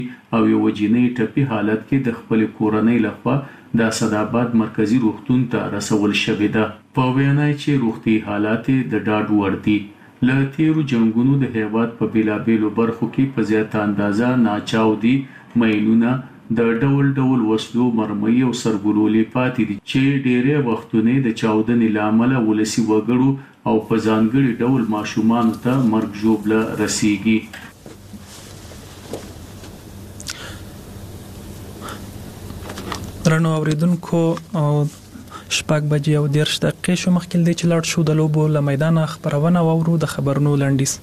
او یو جنۍ ټپي حالت کې د خپل کورنۍ لخوا د اسداباد مرکزی روغتون ته رسول شوې ده. په وینا چې روغتي حالات د ډاډ وړ دي. له تیرو جنگونو د هیواد په بیلابیلو برخو کې په زیاته اندازه ناچاودي میلونه د ډول ډول وسلو مرمۍ او سرګلولې پاتې دي چې ډېرې وختونه د چاودنې لامل ولسی وګړو او په ځانګړي ډول ماشومان ته مرګ ژوبله رسیږي. درنو اوریدونکو 6 بجې او 10 دقیقې شو مخکې دی چې لاړ شو د لوبو له میدانه خبرونه واورو. د خبرونو لنډیز.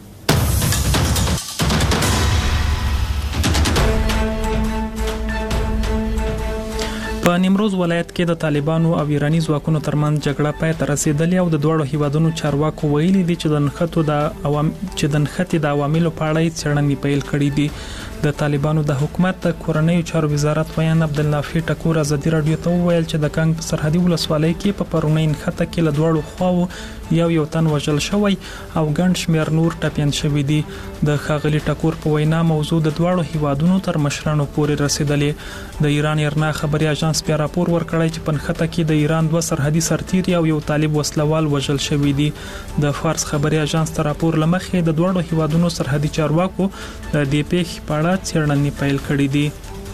په نیمروز ولایت کې د طالبانو او ایرانی ځواکونو ترمنځ جګړه پای ته رسیدلې او د دوړو هیوادونو چارواکو ویلي دي چې د نښتې د عواملو په اړه څېړنې پیل کړې دي. د طالبانو د حکومت د کورنیو چارو وزارت ویان عبدالنافع ټکور ازادي رادیو ته وویل چې د کانګ په سرحدي ولسوالۍ کې په پرونی نښته کې له دوړو خواو یو تن وژل شوی او ګڼ شمېر نور ټپیان شوي دي. د ښاغلي ټکور په وینا موضوع د دوړو هیوادونو تر مشرانو پورې رسیدلې. د ایران ایرنا خبري اژانس بیا راپور ورکړی چې په نښته کې د ایران 2 سرحدي سرتیري او یو طالب وسلوال وژل شوي دي. د فارس خبري اژانس تر راپور لمخې د دوړو هیوادونو سرحدي چارواکو د دې پیښې په اړه څېړنې پیل کړې دي.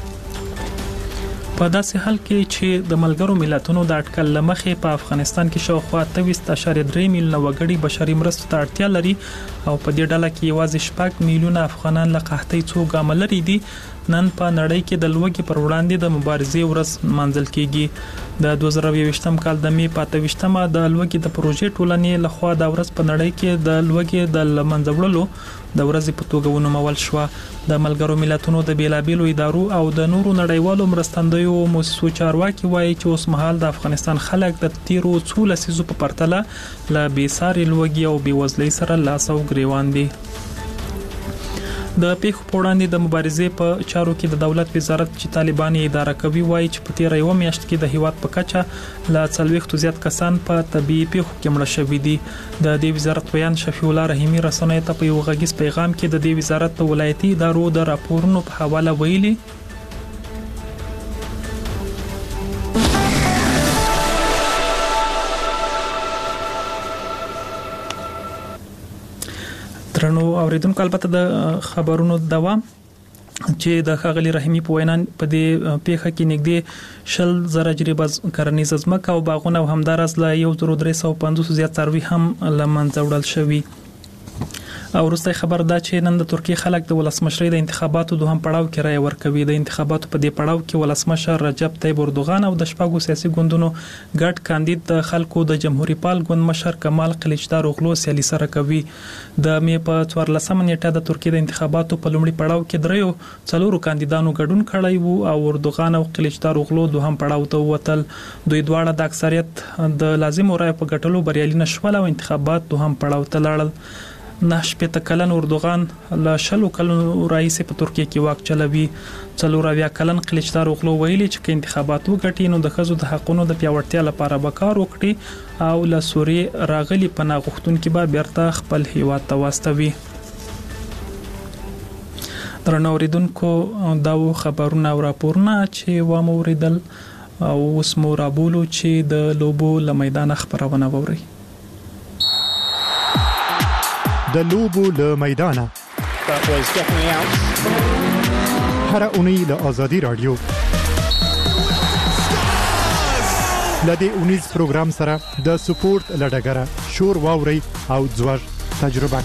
په داسې حال کې چې د ملګرو ملتونو د اټکل لمخې په افغانستان کې شاوخوا 23.3 میلیونه وګړي بشري مرستو ته اړتیا لري او په دې ډله کې یوازې 6 میلیونه افغانان له قحطۍ څو ګامه لري دي. نن په نړۍ کې د لوږې پر وړاندې د مبارزې ورځ منځل کیږي. د 2023 کال د می 25مه د لوږې د پروژې ټولنې لخوا د ورځ په نړۍ کې د لوږې د لمنځه وړلو د ورځې په توګه ونومول شو. د ملګرو ملتونو د بیلابیلو ادارو او د نورو نړیوالو مرستندویو مؤسسو چارواکي وایي چې اوس مهال د افغانستان خلک د تیرو څو لسیزو په پرتله له بېساري لوږې او بېوزلۍ سره لاس او ګریوان دي. د پیښو په وړاندې د مبارزې په چارو کې د دولت وزارت چې طالبان یې اداره کوي وایي چې په تیره یو میاشت کې د هیواد په کچه له 40 زیات کسان په طبي پیښو کې مړه شوي دي. د دې وزارت بیان شفیع الله رحیمی رسنیو ته په یو غږیز پیغام کې د دې وزارت د ولایتي ادارو د راپورونو په حواله ویلي درنو اوریدونکو. البته د خبرونو دوام چې د ښاغلي رحیمی په وینا په دې پیښه کې نږدې 10,000 جریبه کرنیز ځمکه او باغونه او همدارس له 1350 زیات څاروي هم له منځه وړل شوي. او وروسته خبر دا چې نن د ترکیه خلک د ولسمشرۍ د انتخاباتو دوهم پړاو کې رایه ورکوي. د انتخاباتو په دې پړاو کې ولسمشر رجب طیب اردوغان او د شپږو سیاسي ګوندونو ګډ کاندید د خلکو د جمهوریت پال ګوند مشر کمال قلیچدار اوغلو سیالي سره کوي. د می په 14 نیټه د ترکیه د انتخاباتو په لومړي پړاو کې څلورو کاندیدانو ګډون کړی وو او اردوغان او قلیچدار اوغلو دوهم پړاو ته ووتل. دوی دواړه د اکثریت د لازمو رایو په ګټلو بریالي نشول او انتخابات دوهم پړاو ته لاړل. 9 کلن اردوغان له 10 کلونو راهیسې په ترکیه کې واک چلوي. 4 کلن قلیچدار اوغلو ویلي چې انتخابات وګټي نو د ښځو د حقونو د پیاوړتیا لپاره به کار وکړي او له سوریې راغلي پناه غوښتونکي به بیرته خپل هیواد ته واستوي. درنو اوریدونکو دا خبرونه او راپورونه چې و مو اوریدل او اوس مو رابولو چې د لوبو له میدان خبرونه ووري. د لوبو له میدانه هر اونۍ له آزادي رادیو لدې اونیز پروګرام سره د سپورت لډګره شور واوري او ځوړ تجربه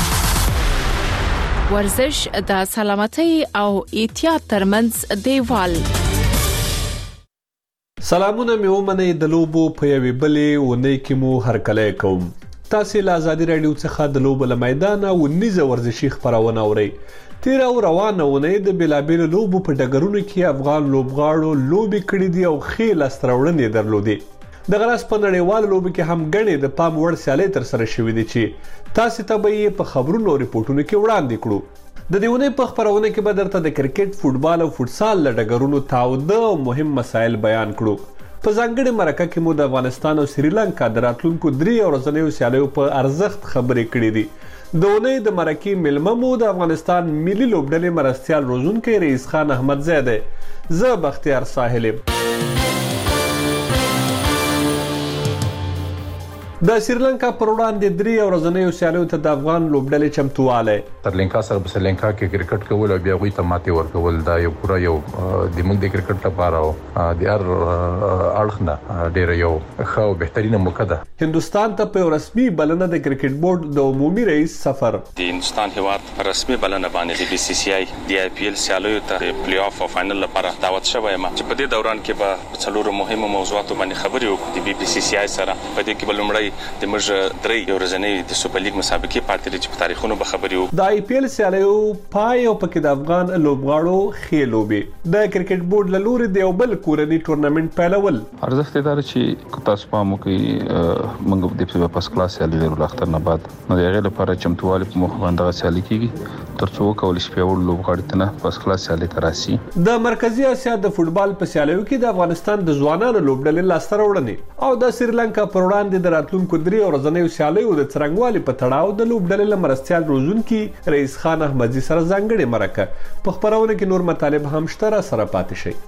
کړئ. ورزش د سلامتۍ او احتیاط ترمنځ دیوال. سلامونه مې ومنئ. د لوبو په یوې بلې اونۍ کې مو هرکلی کوم. تاسو له آزادي رادیو څخه د لوبو له میدان او نيزه ورزشي خبرونه اورئ. تیر او روانه ونې د بلابل لوبو په ډګرونو کې افغان لوبغاړو لوبي کړې دي او خېل استراوړنې درلودي. د غلاس په نړیوال لوبو کې هم غنې د پام وړ سیالي تر سره شوې دي چې تاسو ته به په خبرونو او ریپورتونو کې وړاندې کړو. د دیونه په خبرونه کې به درته د کرکټ، فوتبال او فوتسال له ډګرونو تاوده او مهم مسایل بیان کړو. په ځانګړي مرکه کې مو د افغانستان او سریلانکا د راتلونکو 3 ورځنیو سیالیو په ارزښت خبرې کړې دي. د اونۍ د مرکې مېلمه مو د افغانستان ملي لوبډلې مرستیال روزونکی رئیس خان احمدزی دی. زه بختیار ساحل یم. د سریلانکا پر وړاندې 3 ورځنیو سیالیو ته د افغان لوبډلې چمتووالی. سریلانکا سره په سریلانکا کې کرکټ کول او بیا هغوی ته ماتې ورکول دا یو پوره یو د موږ د کرکټ لپاره او د هر اړخ نه ډېره یو ښه او بهترینه موقع ده. هندوستان ته په رسمي بلنه د کرکټ بورډ د عمومي رئیس سفر. د هندوستان هیواد رسمي بلنه باندې د BCCI د IPL سیالیو ته پلی آف او فائنل لپاره دعوت شوی یم چې په دې دوران کې به څلورو مهمو موضوعاتو باندې خبرې وکړو د BCCI سره. په دې کې به لومړی د موږ 3 ورځنۍ د سوپر لیګ مسابقې پاتې دي چې په تاریخونو به خبرې وکړو. د IPL سیالیو پای او پکې د افغان لوبغاړو ښې لوبې د کرکټ بورډ له لوري د یو بل کورني ټورنمنټ پیلول. ارزښت یې دا چې تاسو په مو کې موږ د پاس کلاس سیالي لرو لاختر نه بعد نو د هغې لپاره چمتووالی په مخ باندې سیالي کیږي تر څو وکولی شي پیاوړي لوبغاړي ته نه پاس کلاس سیالي ته راسي. د مرکزي اسیا د فوټبال په سیالیو کې د افغانستان د ځوانانو لوبډلې لاسته راوړنې او د سریلانکا پر وړاندې د راتلونکو 3 ورځنیو سیالیو د څرنګوالي په تړاو د لوبډلې له مرستیال روزونکي رئیس خان احمدزي سره ځانګړې مرکه په خپرونه کې نور مطالب هم شته را سره پاتې شي.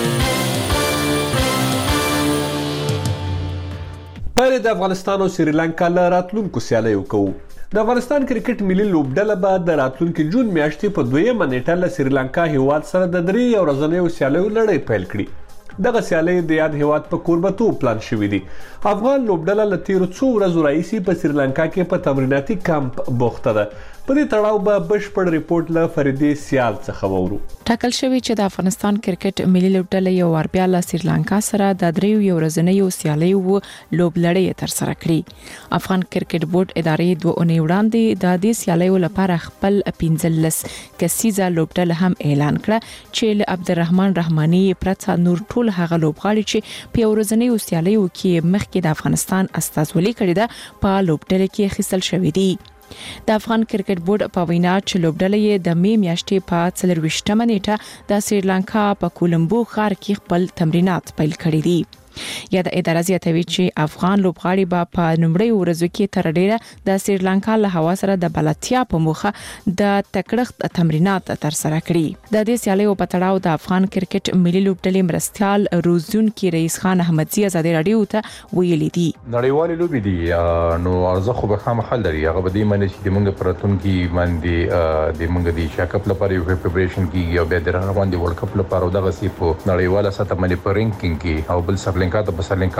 پیل د افغانستان او سریلانکا له راتلونکو سیالیو کوو. د افغانستان کرکټ ملي لوبډله به د راتلونکي جون میاشتې په 2مه نیټه له سریلانکا هیواد سره د 3 ورځنیو سیالیو لړۍ پیل کړي. دغه سیالۍ د یاد هیواد په کوربتوب پلان شوې دي. افغان لوبډله له تیرو څو ورځو راهیسې په سریلانکا کې په تمریناتي کمپ بوخته ده. په دې تړاو به بشپړ ریپورت له فریدې سیال څخه وورو. ټاکل شوی چې د افغانستان کرکټ ملي لوبډله یو وار بیا له سریلانکا سره د 3 ورځنیو سیالیو لوبلړۍ تر سره کړي. افغان کرکټ بورډ ادارې 2 اونۍ وړاندې د دې سیالیو لپاره خپل 15 کسیزه لوبډله هم اعلان کړه چې له عبدالرحمن رحماني پرته نور ټول هغه لوبغاړي چې په ورځنیو سیالیو کې مخکې د افغانستان استازولي کړې ده په لوبډله کې اخیستل شوی دي. د افغان کرکټ بورډ په وینا چې لوبډلې د می میاشتې په 24مه نیټه د سریلانکا په کولمبو ښار کې خپل تمرینات پیل کړي دي. یا د اداره زیاتوي چې افغان لوبغاړي به په نومړی ورځو کې تر ډیره د سریلانکا له هوا سره د بلدتیا په موخه د تکړښت تمرینات تر سره کړي. د دې سیالیو په تړاو د افغان کرکټ ملي لوبډلې مرستیال روزونکي رئیس خان احمدزي ازادي رادیو ته ویلي دي نړیوالې لوبې دي نو ارزښت خو به خامخا لري. هغه به دې معنی چې د موږ پراتونکي باندې د موږ د شاکپ لپاره یو پریپریشن کیږي او بیا د روان دي ورلد کپ لپاره او دغه سی په نړیواله سطح باندې په رینکینګ کې او بل سریلانکا ته په سریلانکا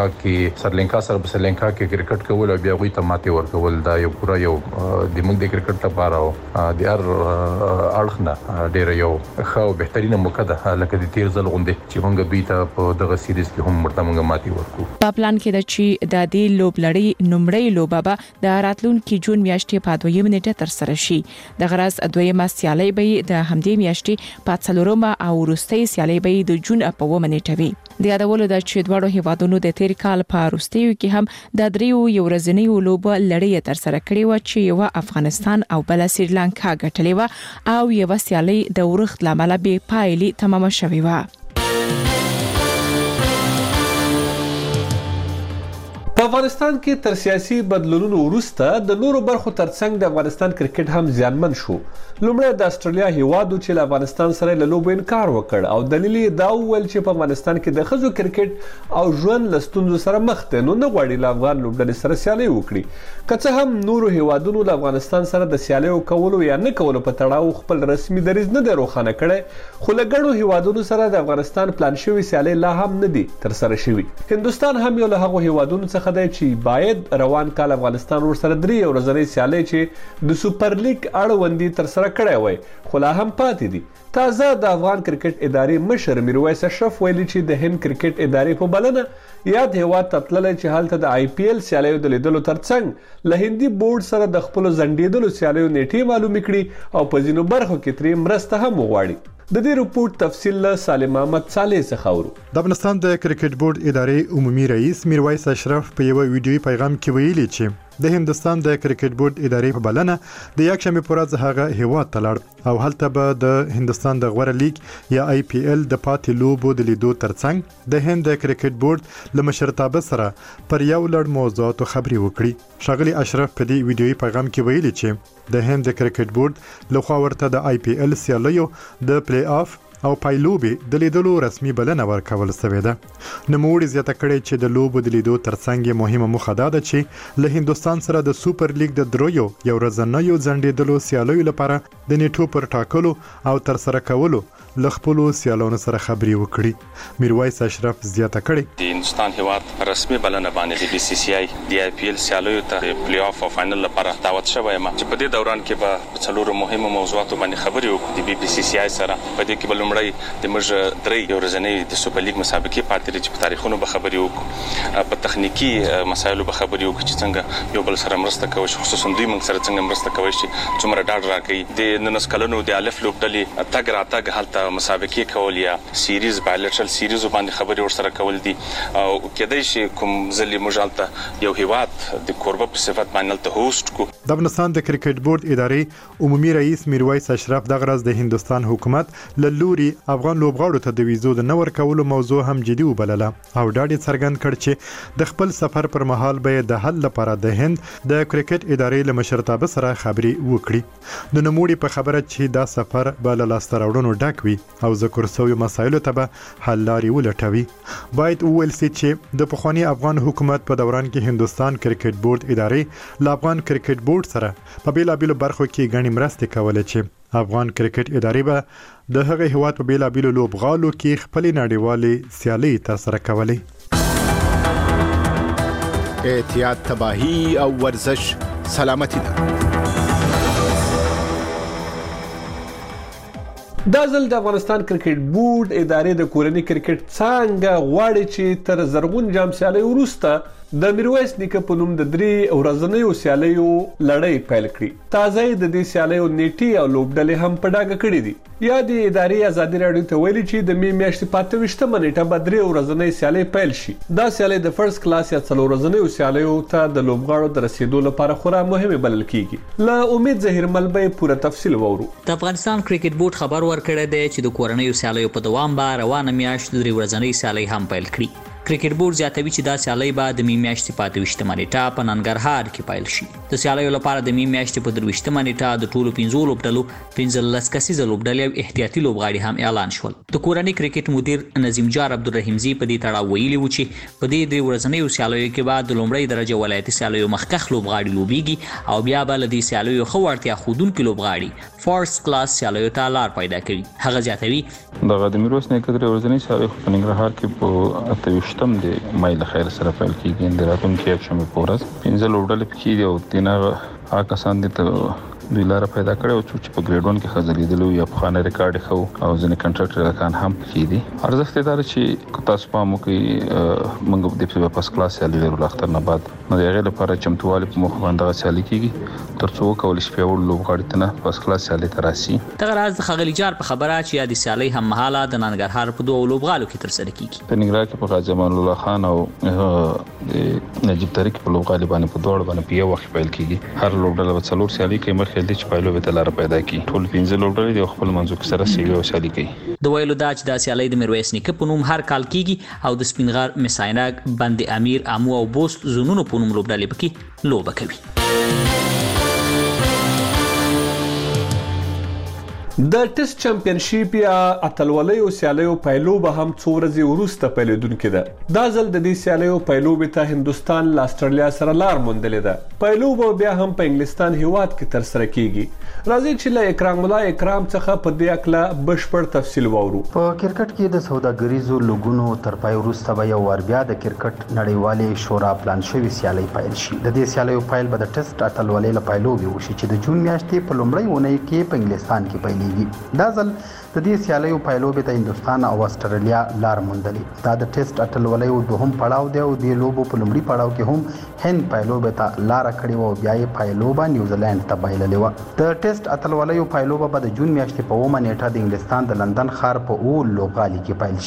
سره په سریلانکا کې کرکټ کول او بیا غوي ته ماتې ورکول دا یو پوره یو د موږ د کرکټ لپاره او د هر اړخ نه ډېر یو ښه او بهترینه موقع ده لکه د تیر ځل غونډې چې موږ دوی ته په دغه سیریز کې هم ورته موږ ماتې ورکو. په پلان کې د چې د دې لوبلړۍ نومړی لوبه به د راتلونکي جون میاشتې په 2مه نیټه تر سره شي. د غرض 2مه سیالۍ به د همدې میاشتې په 4مه او وروستۍ سیالۍ به د جون په 9مه نیټه وي. د یادولو د چې دواړو هیوادونو د تیر کال په وروستیو کې هم د 3 ورځنیو لوبو لړۍ تر سره کړې و چې یو افغانستان او بل سریلانکا ګټلې و او یو سیالۍ د ورښت لامل به پایلي تمام شوې و. په افغانستان کې تر سیاسي بدلونونو وروسته د نورو برخو ترڅنګ د افغانستان کرکټ هم زیانمن شو. لومړی د استرالیا هیوادو چې له افغانستان سره له لوبو انکار وکړ او دلیل یې دا وویل چې په افغانستان کې د ښځو کرکټ او ژوند له ستونزو سره مخ دی نو نه غواړي له افغان لوبډلې سره سیالي وکړي. که څه هم نورو هیوادونو له افغانستان سره د سیالیو کولو یا نه کولو په تړاو خپل رسمي دریځ نه دی روښانه کړی خو له ګڼو هیوادونو سره د افغانستان پلان شوي سیالۍ لا هم نه دي تر سره شوي. هندوستان هم یو له هغو هیوادونو څخه دی چې باید روان کال افغانستان ورسره 3 ورځنۍ سیالۍ چې د سوپر لیګ اړوندې تر سره کړی وای خو لا هم پاتې دي. تازه د افغان کرکټ ادارې مشر میرویس اشرف ویلي چې د هند کرکټ ادارې په بلنه یاد هیواد ته تللی چې هلته د IPL سیالیو د لیدلو ترڅنګ له هندي بورډ سره د خپلو ځنډېدلو سیالیو نیټې معلومې کړي او په ځینو برخو کې ترې مرسته هم وغواړي. د دې رپورټ تفصیل له سالم احمد صالح څخه اورو. د افغانستان د کرکټ بورډ ادارې عمومي رئیس میرویس اشرف په یو ویډیوي پیغام کې ویلي چې د هندستان د کرکټ بورډ ادارې په بلنه د یکشنبه پر ورځ هغه هیواد ته لاړ او هلته به د هندستان د غوړه لیګ یا IPL د پاتې لوبو د لیدو ترڅنګ د هند د کرکټ بورډ له مشرتابه سره پر یو لړ موضوعاتو خبري وکړي. ښاغلي اشرف په دې ویډیويي پیغام کې ویلي چې د هند د کرکټ بورډ لخوا ورته د IPL سیالیو د پلی آف او پایلوبې د لیدلو رسمي بلنه ورکول شوې ده. نوموړي زیاته کړې چې د لوبو د لیدو ترڅنګ مهمه موخه ده چې له هندستان سره د سوپر لیګ د دریو یو ورځنیو ځنډېدلو سیالیو لپاره د نیټو پر ټاکلو او تر سره کولو له خپلو سیالانو سره خبري وکړي. میرویس اشرف زیاته کړې د هندستان هیواد رسمي بلنه باندې د BCCI د IPL سیالیو ته پلی آف او فائنل لپاره دعوت شوی یم چې په دې دوران کې به څلورو مهمو موضوعاتو باندې خبري وکړو د BCCI سره. په دې کې د موږ درې یو ورځنی د سوپر لیګ مسابقې پاتې چې په تاریخونو به خبري وکړو، په تخنیکی مسایلو به خبري وکړو چې څنګه یو بل سره مرسته کوي، خصوصا دوی موږ سره څنګه مرسته کوي چې څومره ډاډ راکړي. د 19 کلونو د الف لوبډلې تګ راتګ هلته مسابقې کول یا سیریز بایلټرل سیریز باندې خبري ورسره کول دي او کېدای شي کوم ځلې موږ هلته یو هیواد د کوربه په صفت باندې ته هوست کو. د افغانستان د کرکټ بورډ ادارې عمومي رئیس میرویس اشرف دغه ورځ د هندستان حکومت له لوري افغان لوبغاړو ته د ویزو د نور کولو موضوع هم جدي وبلله او ډاډ څرګند کړ چې د خپل سفر پر مهال به د حل لپاره د هند د کرکټ ادارې له مشرتابه سره خبري وکړي. د نوموړي په خبره چې دا سفر به له لاسته راوړنو ډک وي او ذکر شوی مسایلو ته به حل لارې ولټوي. باید وویل شي چې د پخوانی افغان حکومت په دوران کې هندستان کرکټ بورډ ادارې له افغان کرکټ بورډ سره په بیلابیلو برخو کې غني مرستې کولې چې افغان کرکټ ادارې به د هغه هیواد په بیلابیلو لوبغالو کې خپل نړیوالې سیالۍ ترسره کولې. احتیاط تباہی او ورزش سلامتی ده. دا ځل د افغانستان کرکټ بورډ ادارې د کورنۍ کرکټ څنګه غواړي چې تر زرغون جام سیالۍ وروسته د میرویس نیکه په نوم د درې ورځنیو سیالیو لړۍ پیل کړي. تازه د دې سیالیو نیټي او لوبډلې هم په ډاګه کړې دي. یا د ادارې ازادي راډیو ته ویلي چې د می میاشتې 25مه نیټه به درې ورځنۍ سیالۍ پیل شي. دا سیالۍ د فرست کلاس یا څلور ورځنیو سیالیو ته د لوبغاړو د رسیدو لپاره خورا مهمه بلل کیږي. له امید زهیرمل به پوره تفصیل وورو. د افغانستان کرکټ بورډ خبر ورکړی دی چې د کورنیو سیالیو په دوام به روانه میاشت درې ورځنۍ سیالۍ هم پیل کړي. کرکټ بورډ زیاتوي چې دا سیالۍ به د می میاشتې 25مه نیټه په ننګرهار کې پیل شي. د سیالیو لپاره د می میاشتې په 23مه نیټه د ټولو 15 لوبډلو 15 کسیزه لوبډلې او احتیاطي لوبغاړي هم اعلان شول. د کورنۍ کرکټ مدیر نظیم جار عبدالرحیمزی په دې تړاو ویلي و چې په دې درې ورځنیو سیالیو کې به د لومړۍ درجه ولایتي سیالیو مخکښ لوبغاړي لوبېږي او بیا به له دې سیالیو ښه وړتیا ښودونکي لوبغاړي فرست کلاس سیالیو ته لار پیدا کوي. هغه زیاتوي دغه د میرویس نیکه درې ورځنۍ سیالۍ په ننګرهار کې په 28 د مای له خیر سره پیل کیږي. د راتلونکي یکشنبه په ورځ 15 لوبډلې پکې دي او تینه کسان دي ته دوی لار پیدا کړو چې په ګریډ 1 کې خزلیدلو یا په خانه ریکارډ خو او ځنې کنټراکټر کان هم پکې دي. ارزښت دار چې تاسو پامو کې موږ د په پاس کلاس سیالي لرو لاختر نه بعد نو دغه لپاره چمتووالی په مخ باندې سیالي کیږي ترڅو کول شي په وړ لوبغاړي ته نه پاس کلاس سیالي تراسي. دغه راز د خغلی جار په خبره چې د سیالي هم مهاله د ننګرهار په دوه لوبغالو کې تر سره کیږي. په ننګرهار کې په غازی امان الله خان او نجیب طریق په لوبغالي باندې په دوه باندې په یو وخت پیل کیږي. هر لوبډله په څلور سیالي کې مخ خل دي چې پایلو به لار پیدا کی. ټول 15 لوبډلې د خپل منځو سره سیالي او سیالي کوي. د ویلو دا چې د سیالي د میرویس نیکه په نوم هر کال کیږي او د سپینغار مسایناګ بند امیر امو او بوست زونونو په نوم لوبډلې پکې لوبه کوي. د ټیسټ چمپیونشیپ یا اتلولیو سیالیو پایلو به هم څو ورځې وروسته پیلېدونکې ده. دا ځل د دې سیالیو پایلوبې ته هندستان له استرالیا سره لار موندلې ده. پایلو به بیا هم په انګلستان هیواد کې ترسره کیږي. راځي چې له اکرام الله اکرام څخه په دې اړه بشپړ تفصیل واورو. په کرکټ کې د سوداګریزو لوګونو تر پای وروسته به یو ور بیا د کرکټ نړیوالې شورا پلان شوی سیالي پیل شي. د دې سیالیو پیل به د ټیسټ اتلولۍ له پایلوبې وشي چې د جون میاشتې په لومړۍ اونۍ کې په انګلستان کې پیل دا ځل د دې سیالیو پایلوبې ته هندستان او استرالیا لار موندلې. دا د ټیسټ اتلولیو دوهم پړاو دی او د لوبو په لومړي پړاو کې هم هند پایلوبې ته لار کړې او بیا یې پایلوبه نیوزیلند ته بایللې و. د ټیسټ اتلولیو پایلوبه به د جون میاشتې په 9 نیټه د انګلستان د لندن ښار په اول لوبغالي کې پیل شي.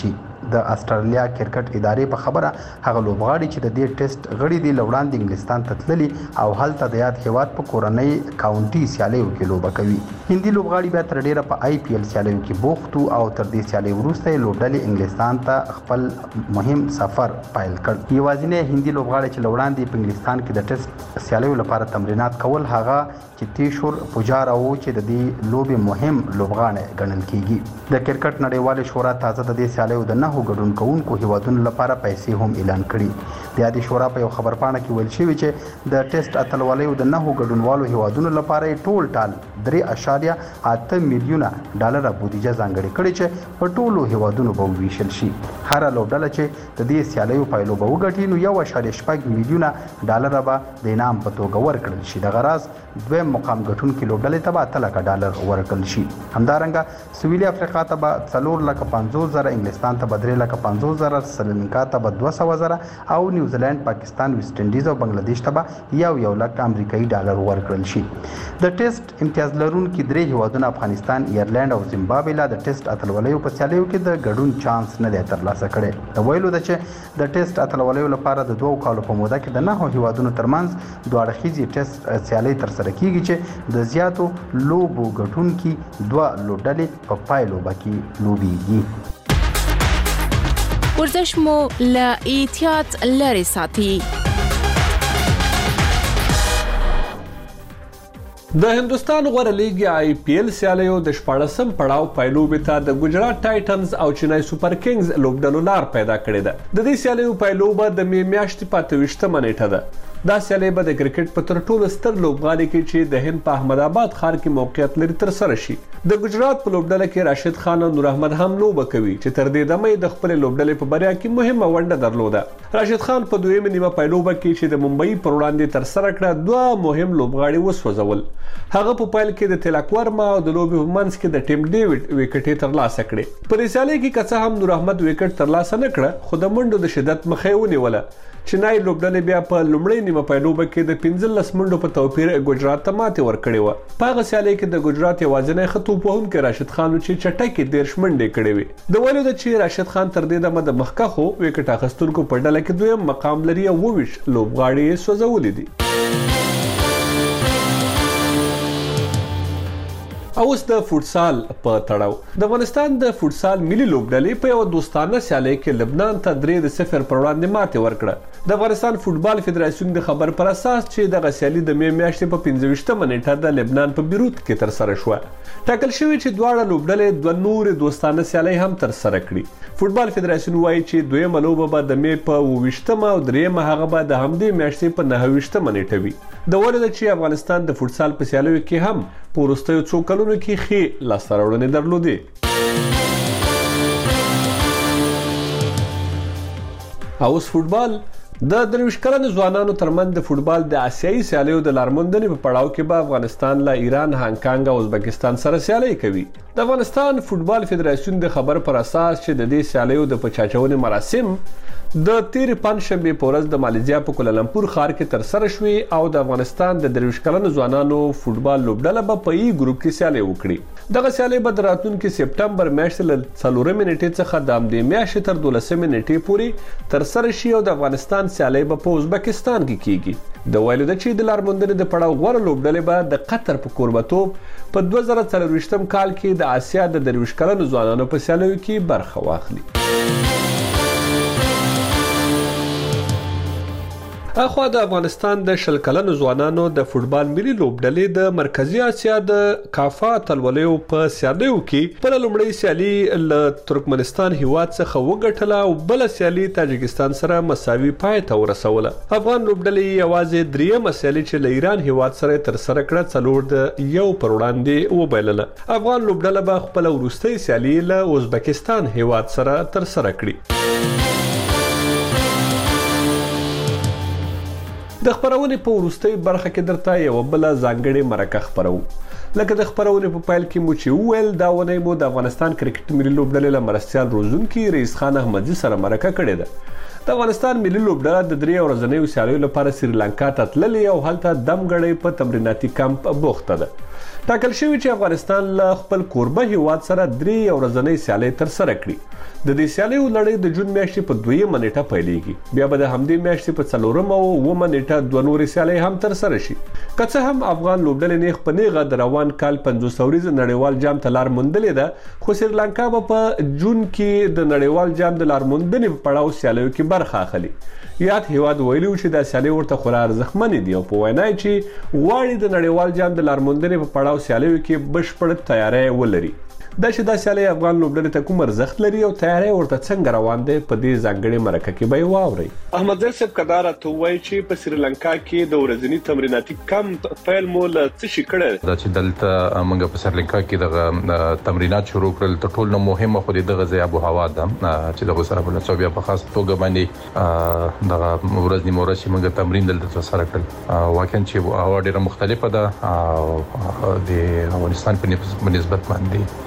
د استرالیا کرکټ ادارې په خبره هغه لوبغاړي چې د دې ټیسټ غړي دي لوړاند انګلستان ته تللي او هلته د یاد هیواد په کورنۍ کاونټي سیالیو کې لوبه کوي. هندي لوبغاړي بیا تر ډیره په آی پی ایل سیالیو کې بوخت او تر دې سیالي وروسته لوبډلې انګلستان ته خپل مهم سفر پیل کړ. یوازینی هندي لوبغاړي چې لوړاندې په انګلستان کې د ټیسټ سیالیو لپاره تمرینات کول هغه چې تیشور پجارا و چې د دې لوبې مهم لوبغاړی ګڼل کیږي. د کرکټ نړیوالې شورا تازه د دې سیالیو د 9 ګډونکوونکو هیوادونو لپاره پیسې هم اعلان کړي. د یادې شورا په یو خبرپاڼه کې ویل شوی چې د ټیسټ اتلولیو د 9 ګډونوالو هیوادونو لپاره ټول ټال 3.8 میلیونه ډالر بودیجه ځانګړې کړې چې په ټولو هیوادونو به ویشل شي. هر لوبډله چې د دې سیالیو پایلو به وګټي نو 1.8 میلیونه ډالر به د انعام په توګه ورکړل شي. د غراز دویم مقام ګټونکي لوبډلې ته به 8 لک ډالر ورکړل شي. همدارنګه سویلي افریقا ته به 4,50,000، انګلستان ته به 3,50,000، سریلانکا ته به 200,000 او نیوزیلند، پاکستان، ویسټ انډیز او بنگلاديش ته به 1 لک امریکایي ډالر ورکړل شي. د ټیسټ امتیاز لرونکي 3 هیوادونه افغانستان، ایرلند او زیمبابوې لا د ټیسټ اتلولیو په سیالیو کې د ګډون چانس نه دی ترلاسه کړی. د ویلو ده چې د ټیسټ اتلولیو لپاره د 2 کالو په موده کې د 9 هیوادونو ترمنځ دوه اړخیزې ټیسټ سیالۍ ترسره کیږي چې د زیاتو لوبو ګټونکي 2 لوبډلې په پایلوبه کې لوبېږي. ورزش مو له احتیاط لري ساتي. د هندستان غوره لیګ آی پی ایل سیالیو د 14م پړاو پایلوبې ته د ګجرات ټایټنز او چنای سوپر کینګز لوبډلو لار پیدا کړې ده. د دې سیالیو پایلوبه د می میاشتې په 28مه نیټه ده. دا سیالي به د کرکټ په تر ټولو ستر لوبغالي کې چې د هند په احمد آباد ښار کې موقعیت لري تر سره شي. د ګجرات په لوبډله کې راشد خان او نور احمد هم لوبه کوي چې تر دې دمه د خپل لوبډلې په بریا کې مهمه ونډه درلوده. راشد خان په دویمه نیمه پایلوبه کې چې د ممبئی پر وړاندې تر سره کړه 2 مهم لوبغاړي وسوځول. هغه په پیل کې د تلک ورما او د لوبې په منځ کې د ټیم ډیوډ وکټې ترلاسه کړې. په دې سیالي کې که هم نور احمد وکټ ترلاسه نه کړه خو د منډو د شدت مخه ونیوله. چنای لوبډلې بیا په لومړۍ نیمه پایلوبه کې د 15 منډو په توپیر ګجرات ته ماتې ورکړې وه. په هغه سیالۍ کې د ګجرات یوازینی ښه توپوهونکی راشد خان چې چټکې 13 منډې کړې وې. د ویلو ده چې راشد خان تر دې دمه د مخکښو وکټ اخیستونکو په ډله کې دویم مقام لري او 22 لوبغاړي یې سوځولي دي. اوس د فوټسال په تړاو د افغانستان د فوټسال ملي لوبډلې په یو دوستانه سیالۍ کې لبنان ته 3-0 پر وړاندې ماتې ورکړه. د افغانستان فوټبال فدراسیون د خبر پر اساس چې دغه سیالي د می میاشتې په 25مه نیټه د لبنان په بیروت کې تر سره شوه. ټاکل شوی چې دواړه لوبډلې 2 نور دوستانه سیالۍ هم تر سره کړي. فوټبال فدراسیون وایي چې دویمه لوبه به د می په 28مه او دریمه هغه به د همدې میاشتې په 29مه نیټه وي. د ویلو ده چې افغانستان د فوټسال په سیالیو کې هم په وروستیو څو کلونو کې ښې لاسته راوړنې درلودې. اوس فوټبال د 23 کلنو ځوانانو ترمنځ د فوټبال د آسیایي سیالیو د لارموندنې په پړاو کې به افغانستان له ایران، هانګ کانګ او ازبکستان سره سیالي کوي. د افغانستان فوټبال فدراسیون د خبر پر اساس چې د دې سیالیو د پچاچونې مراسم د تیر پنځشنبه په ورځ د ماليزیا په کولالمپور ښار کې تر سره شوې او د افغانستان د 23 کلنو ځوانانو فوټبال لوبډله به په ای ګروپ کې سیالي وکړي. دغه سیالي به د راتلونکي سپټمبر میاشتې له 4 نیټې څخه د همدې میاشتې تر 12 نیټې پورې تر سره شي او د افغانستان سیالي به په ازبکستان کې کیږي. د ویلو ده چې د لارموندنې د پړاو غوره لوبډلې به د قطر په کوربتوب په 2024 کال کې د آسیا د 23 کلنو ځوانانو په سیالیو کې برخه واخلي. اخوا د افغانستان د 20 کلنو ځوانانو د فوټبال ملي لوبډلې د مرکزی اسیا د کافا تلولیو په سیالیو کې په لومړی سیالي له ترکمنستان هیواد څخه وګټله او بل سیالي تاجکستان سره مساوي پای ته ورسوله. افغان لوبډلې یوازې دریمه سیالي چې له ایران هیواد سره تر سره کړه 4-1 پر وړاندې وبایلله. افغان لوبډله به خپل وروستۍ سیالي له ازبکستان هیواد سره تر سره کړي. د خبرونې په وروستۍ برخه کې درته یو بل ځانګړې مرکه خبرو. لکه د خبرونې په پیل کې مو چې وویل دا ونې مو د افغانستان کرکټ ملي لوبډلې له مرستیال روزونکي رئیس خان احمدزي سره مرکه کړې ده. د افغانستان ملي لوبډله د 3 ورځنیو سیالیو لپاره سریلانکا ته تللې او هلته دمګړۍ په تمریناتي کمپ بوخته ده. ټاکل شوی چې افغانستان له خپل کوربه هیواد سره 3 ورځنۍ سیالۍ تر سره کړي. د دې سیالیو لړۍ د جون میاشتې په 2 نیټه پیلېږي. بیا به د همدې میاشتې په 4 او 9 نیټه 2 نورې سیالۍ هم تر سره شي. که څه هم افغان لوبډلې نیغ په نیغه د روان کال 500 ورځ نړیوال جام ته لار موندلې ده، خو سریلانکا به په جون کې د نړیوال جام د لار موندنې په پړاو سیالیو کې برخه اخلي. یاد هیواد ویلي چې دا سیالۍ ورته خورا ارزښتمنې دي او په وینا چې غواړي د نړیوال جام د لار موندنې په پړاو سیالیو کې بشپړ تیاری ولري. دا چې دا سیالۍ افغان لوبډلې ته کوم ارزښت لري او تیاری ورته څنګه روان دی، په دې ځانګړي مرکه کې به واورئ. احمد زر صاحب کدار ته وایي چې په سریلانکا کې د ورځنی تمریناتي کمپ پیل مو له څه شي کړی. دا چې دلته موږ په سریلانکا کې د تمرینات شروع کړل، تر ټولو مهمه خو د غزا ابو هوا ده چې د سره په لڅو بیا په خاص توګه باندې د ورځنی مورشي موږ تمرین دلته سره کړل. واقعا چې هوا ډیره مختلفه ده او د افغانستان په نسبت باندې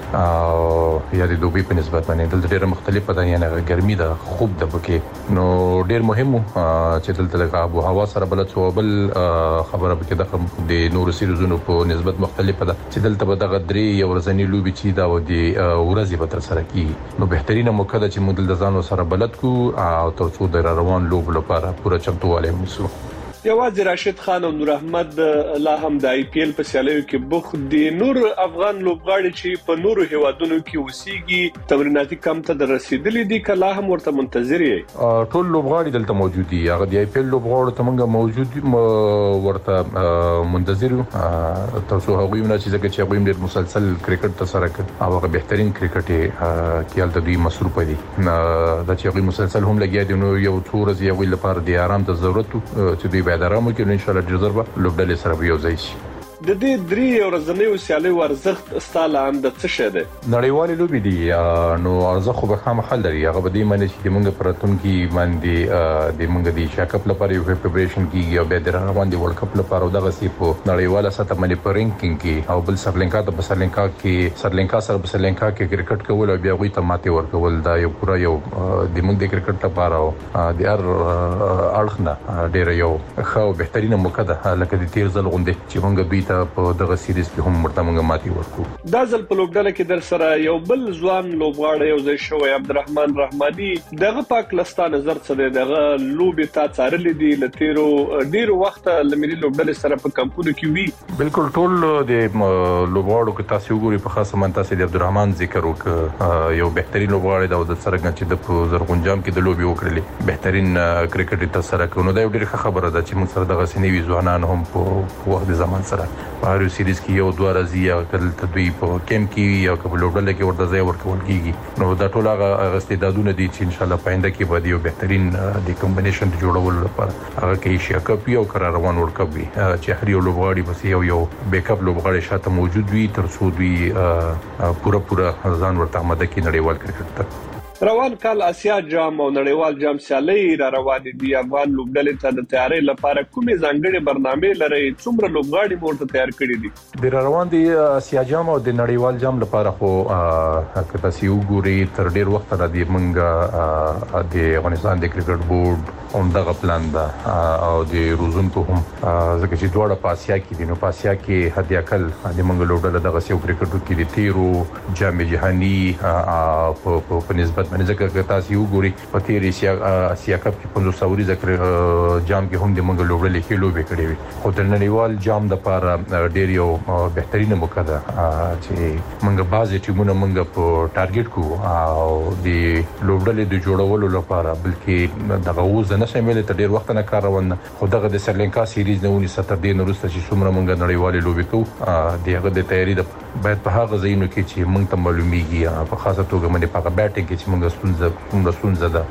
یا د دوبي په نسبت باندې دلته ډیره مختلفه ده، یعنی ګرمي ده، خوب ده پکې. نو ډیر مهم چې دلته د ابو هوا سره بل څه بل خبره پکې د نور سیریزونو په نسبت مختلفه ده چې دلته به دغه 3 ورځنی لوبي چې دا و د ورځې به تر سره کیږي. نو بهترینه موقع ده چې موږ دلته ځان سره بلد کو او تر څو د روان لوب لپاره پوره چمتووالی ونیسو. یوازې راشد خان او نور احمد لا هم د آی پی ایل په سیالیو کې بوخت دي. نور افغان لوبغاړي چې په نورو هیوادونو کې اوسېږي تمریناتي کمپ ته رسیدلي دي، کله هم ورته منتظر یې. ټول لوبغاړي دلته موجود دي، هغه د آی پی ایل لوبغاړو ته موږ موجود ورته منتظر یو تر څو هغوی نه چې ځکه چې هغوی ډېر مسلسل کرکټ ته سره کوي او هغه بهترین کرکټ کې هلته دوی مصروف دي. دا چې هغوی مسلسل هم لګیا دي، نو یو څو ورځې هغوی لپاره د آرام ته ضرورت چې دوی باید آرام وکړي. ان شاء الله ډیر زر به لوبډلې سره یو ځای شي. د دې 3 ورځنیو سیالیو ارزښت ستاله هم د څه شه ده؟ نړیوالې لوبې دي، نو ارزښت خو به خامخا لري. هغه به دې معنی چې موږ پراتون کې باندې د موږ د ایشیا کپ لپاره یو پریپریشن کیږي او بیا د روان دی ورلد کپ لپاره او دغه سی په نړیواله سطح باندې په رینکینګ کې او بل سریلانکا ته په سریلانکا سره په سریلانکا کې کرکټ کول او بیا غوي ته ماته ورکول، دا یو پورا یو د موږ د کرکټ لپاره او د اړخنه ډیر یو ښه او بهترینه موقع ده، لکه د تیر ځل غونډه چې موږ دوی په دغه سیریز کې هم مرته موږ ماتي ورکو. دا ځل په لوبډله کې در سره یو بل ځوان لوبغاړی یو ځای شوی عبدالرحمن رحماني. دغه پاک لستا نظر څه دی؟ دغه لوبې تا څارلې دي له ډیرو وخت له ملي لوبډلې سره په کمپونو کې وي؟ بالکل ټول د لوبغاړو کې تاسو وګورئ په خاصه من تاسو د عبدالرحمن ذکر وکړ، یو بهترین لوبغاړی دا د سره چې د زرغون جام کې د لوبي وکړلې بهترین کرکټ تر سره کوي. نو دا یو ډیره خبره ده چې موږ سره دغه سنوي ځوانان هم په وخت زمان سره په هر سیریز کې یو 2 ورځې یا کله دوی په کیمپ کې یا په لوبډله کې ورته ځای ورکول کیږي. نو دا ټول هغه استعدادونه دي چې ان شاء الله پاینده کې به یو بهترین د کمبینیشن جوړولو لپاره هغه کې ایشیا کپ یو قرار روان ورلد کپ وي چې هر یو لوبغاړي بس یو بیک اپ لوبغاړي شاته موجود وي تر څو دوی پوره ځان ورته آماده کړي نړیوال کرکټ ته. روان کال آسیا جام او نړیوال جام سیالۍ را روانې دي. افغان لوبډلې ته د تیاری لپاره کومې ځانګړې برنامې لري؟ څومره لوبغاړي ورته تیار کړي دي؟ د روان دي آسیا جام او د نړیوال جام لپاره خو که تاسو وګورئ تر ډیر وخت را دي موږ د افغانستان د کرکټ بورډ هم دغه پلان ده او د روزونکو هم ځکه چې دواړه په آسیا کې دي. نو په آسیا کې حد اقل د موږ لوبډله دغه سیو کرکټ کې د تیرو جام جهاني په نسبت باندې ځکه تاسو وګورئ په تیر آسیا کپ کې 500 ورځې ذکر جام کې هم د موږ لوبډلې کې لوبې کړې وي، خو د نړیوال جام لپاره ډیر یو بهترینه موقع ده چې موږ بعضی ټیمونه موږ په ټارګټ کو او د لوبډلې د جوړولو لپاره، بلکې دغه وزن نه شامل ته ډیر وخت نه کار روان، خو دغه د سریلانکا سیریز نه 1970 دین وروسته چې څومره موږ نړیوالې لوبې کوو دغه د تیاری د باید په هغه ځایونو کې چې موږ ته معلومیږي په خاصه توګه باندې په بیټینګ کې چې موږ ستونزه ده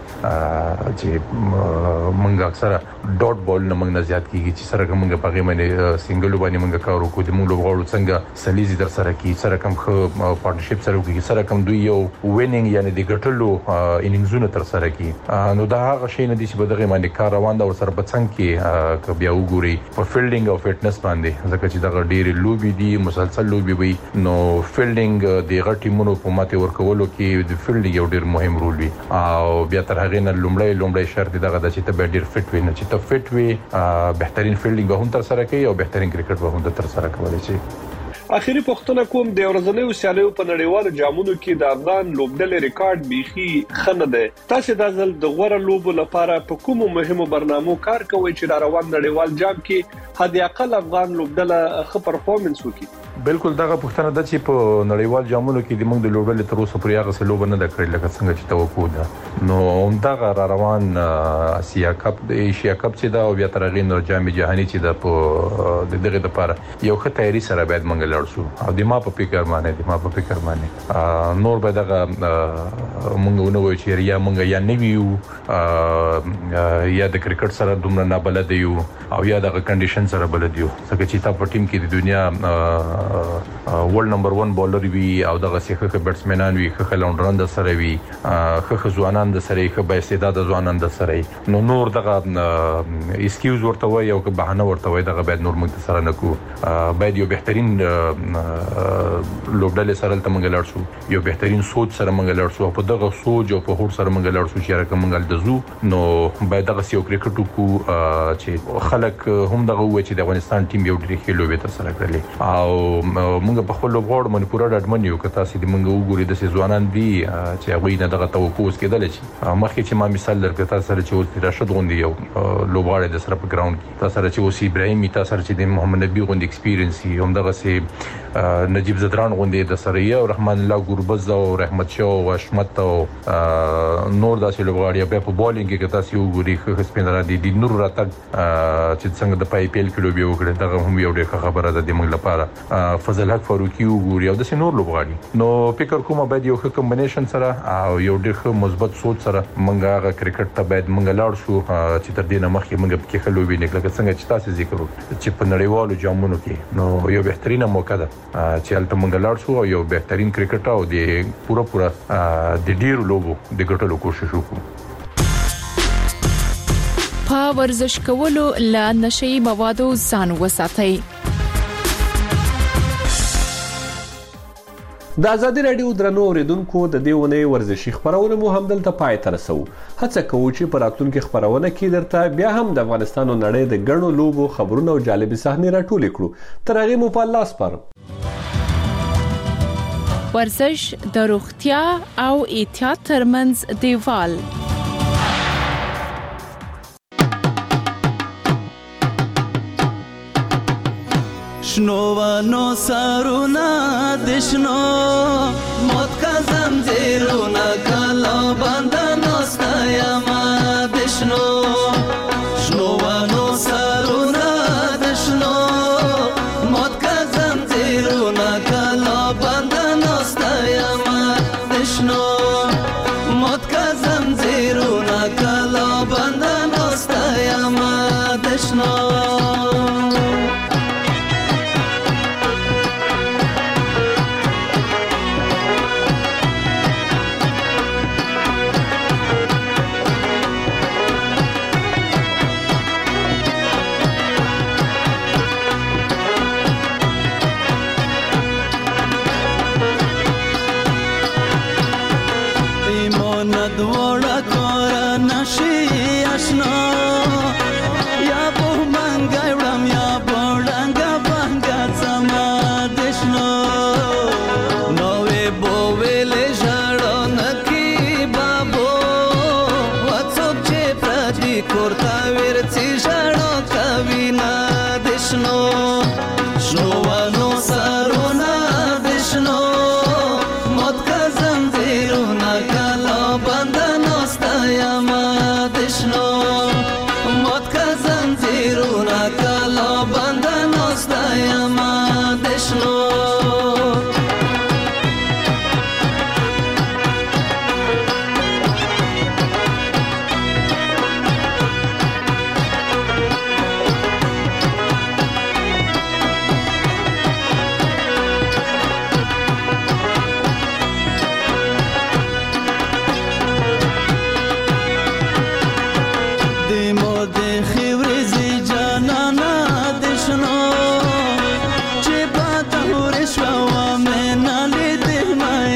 چې موږ اکثره ډاټ بال نه موږ نه زیات کیږي چې سره موږ په غیمه سنگل باندې موږ کار وکړو د موږ لوبغاړو څنګه سلیزي در سره کی سره کوم پارټنرشپ سره کوي سره کوم دوی یو وینینګ یعنی د ګټلو انینګزونه تر سره کی. نو دا هغه شی نه دي چې په دغه باندې کار روان ده او سره په څنګ کې ک بیا وګوري په فیلډینګ او فټنس باندې ځکه چې دغه ډېری لوبي دي مسلسل لوبي وي. نو فیلډینګ د غټیمونو په ماته ورکولو کې د فیلډینګ یو ډېر مهم رول وي او بیا تر هغه نه لومړی شرط دغه د چې ته ډېر فټ وي نه چې ته فټ وي بهترین فیلډینګ به هم تر سره کوي او بهترین کرکټ به هم تر سره کولای شي. اخیری پوښتنه کوم د ورځنیو سیالیو په نړیوالو جامونو کې د افغان لوبډلې ریکارډ بيخي خنه ده. تاسو د ځل د غوړه لوبو لپاره په کومو مهمو برنامو کار کوئ چې د روان نړیوال جام کې حد اقل افغان لوبډله ښه پرفورمنس وکړي؟ بالکل دغه پوښتنه ده چې په نړیوال جامونو کې د موږ د لوبډلې تر اوسه پورې هغه څه لوب نه ده کړې لکه څنګه چې توقع ده. نو همدغه را روان اسیا کپ د ایشیا کپ چې دا او بیا تر هغې نور جام جهاني چې دا په دغه لپاره یو ښه تیاری سره باید موږ لاړ شو او د ما په فکر باندې نور به دغه موږ ونوي چې یا موږ یا نویو یا د کرکټ سره دومره نه بلد یو او یا دغه کنډیشن سره بلد یو ځکه چې تا په ټیم کې د دنیا ورلد نمبر 1 بولر وی او دغه څخه بیټسمنان وی ښه لونډران د سره وی ښه ځوانان د سره ښه با استعداد ځوانان د سره نور دغه ایکسکیوز ورته وای او که بهانه ورته وای دغه باید نور موږ سره نه کو باید یو بهترین لوبډلې سره ته موږ لاړ شو یو بهترین سوچ سره موږ لاړ شو په دغه سوچ او په هوډ سره موږ لاړ شو چې راکه موږ دزو نو باید دغه یو کرکټ کو چې خلک هم دغه و چې د افغانستان ټیم یو ډېر ښه لوبې تر سره کړلې او موږ په خپل لوبغاړو باندې پوره ډاډمن یو که تاسو د موږ وګورئ د ځوانان دي چې هغه نه دغه توقع اوس کېدل چې مخکې چې ما مثال درکړ تاسو سره چې اوس راشد غوندي یو لوبغاړی د سره په ګراوند کې تاسو سره چې اوس ابراهیم تاسو سره چې د محمد نبی غوندي ایکسپیرینس هم دغه سي نجیب زدران غوندي د سره یو رحمان الله ګوربز او رحمت شاه او حشمت او نور داسې لوبغاړي په بولینګ کې تاسو وګورئ خو سپینرا دي نور راتګ چې څنګه د پای پیل کې لوبي وکړي دغه هم یو ډېر خبره ده د موږ لپاره فضل حق فاروقي وګوري او د نور لوبغاړي نو فکر کوم باید یو ښه کمبینیشن سره او یو ډېر مثبت سوچ سره موږ هغه کرکټ ته باید موږ لاړ شو چې تر دې نه مخکې موږ په کې خلوبي نه لکه څنګه چې تاسو ذکر وکړ چې په نړیوالو جامونو کې نو یو بهترینه موقع ده چې البته موږ لاړ شو او یو بهترین کرکټ او د پوره د ډیرو لوبو د ګټلو کوشش وکړو. په ورزش کولو له نشي موادو ځان وساتئ. د ازادي رادیو درنو اوریدونکو د دې ونې ورزشي خبرونه مو هم دلته پای ته رسو. هڅه کوو چې په راتلونکي خبرونه کې درته بیا هم د افغانستان او نړۍ د ګڼو لوبو خبرونه او جالبي صحنې راټولې کړو. تر هغې مو په الله سپارم. ورزش د روغتیا او احتیاط ترمنځ دیوال. شنوانو سارونا دشنو موت کا زنجیرونا کلا بندنو ستایما دشنو شنوانو سارونا دشنو موت کا زنجیرونا کلا بندنو ستایما دشنو موت کا زنجیرونا کلا بندنو ستایما دشنو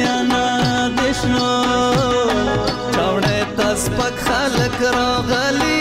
راغلی